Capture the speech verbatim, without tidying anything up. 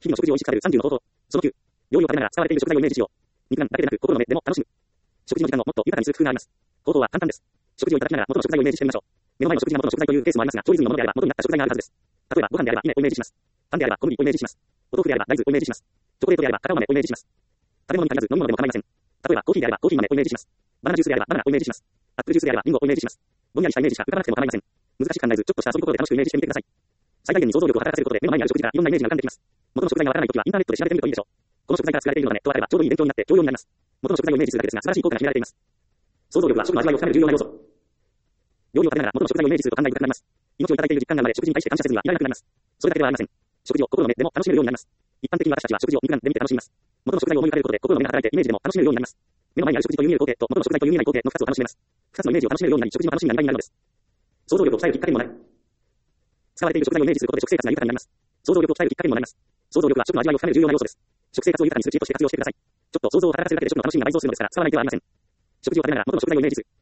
日々の食事を意識されるさんじゅうの方法。そのきゅう。料理を食べながら使われている食材をイメージしよう。肉眼だけでなく心の目でも楽しむ。食事の時間をもっと豊かにする工夫があります。方法は簡単です。食事をいただきながら元の食材をイメージしてみましょう。目の前の食事が元の食材というケースもありますが、調理済みのものであれば元になった食材があるはずです。例えばご飯であれば稲をイメージします。パンであれば小麦をイメージします。お豆腐であれば大豆をイメージします。チョコレートであればカカオ豆をイメージします。食べ物に限らず飲み物でも構いません。例えばコーヒーであればコーヒー豆をイメージします。バナナジュースであればバナナをイメージします。アップルジュースであればリンゴをイメージします。ぼんやりしたイメージしか浮かばなくても構いません。難しく考えず、ちょっとした遊び心で楽しくイメージしてみてください。最大限に想像力を働かせることで目の前にある食事がいろんなイメージが浮かんできます。元の食材がわからないときはインターネットで調べてみるといいでしょう。この食材から作られているのだねとわかればちょうどいい勉強になって教養になります。元の食材をイメージするだけですが素晴らしい効果が秘められています。想像力は食の味わいを深める重要な要素。料理を食べながら元の食材をイメージすると考え深くなります。命をいただいている実感が生まれ食事に対して感謝せずにはいられなくなります。それだけではありません。食事を心の目でも楽しめるようになります。一般的に私たちは食事を肉眼で見て楽しみます。元の食材を思い浮かべることで心の目が働いてイメージでも楽しめるようになります。目の前にある食事という見える光景と元の食材という見えない光景のふたつを楽しめます。ふたつのイメージを楽しめるようになり食事の楽しみがにばいになるのです。想像力を鍛えるきっかけにもなる。使われている食材をイメージすることで食生活が豊かになります。想像力を鍛えるきっかけにもなります。想像力は食の味わいを深める重要な要素です。食生活を豊かにする知恵として活用してください。ちょっと想像を働かせるだけで食の楽しみが倍増するのですから使わない手はありません。食事を食べながら元の食材をイメージする。